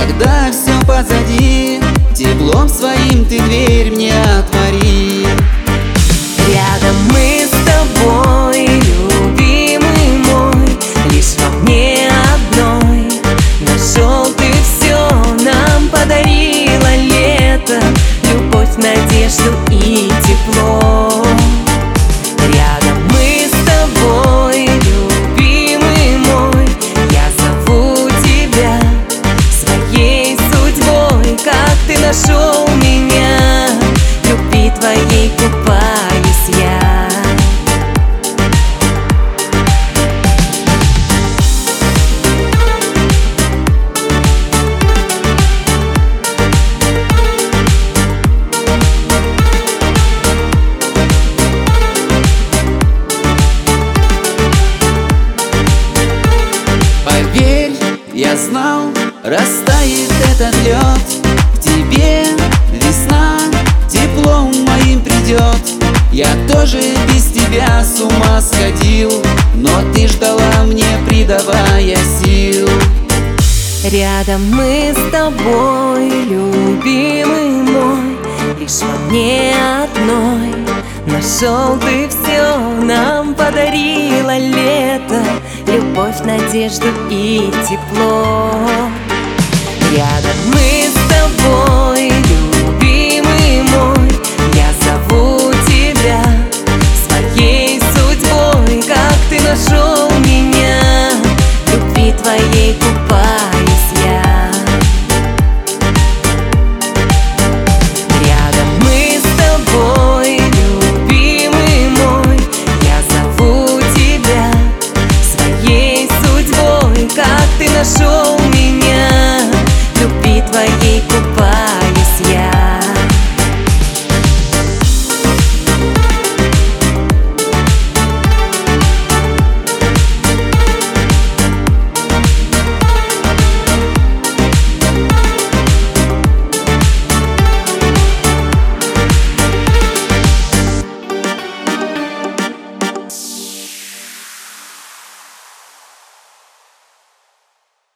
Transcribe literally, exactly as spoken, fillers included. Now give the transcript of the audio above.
когда все позади, теплом своим ты дверь мне отвори. Рядом мы с тобой, любимый мой, лишь во мне одной. Нашел ты все, нам подарила лето, любовь, надежду и тепло. Рядом мы с тобой, любимый мой, я зову тебя своей судьбой. Как ты нашел меня, в любви твоей купаюсь я. Поверь, я знал, растает этот лед, к тебе весна теплом моим придет. Я тоже без тебя с ума сходил, но ты ждала мне, придавая сил. Рядом мы с тобой, любимый мой, лишь во мне одной. Нашел ты все, нам подарила лето, любовь, надежду и тепло. Рядом мы с тобой, любимый мой, я зову тебя своей судьбой. Как ты нашел меня, в любви твоей купаюсь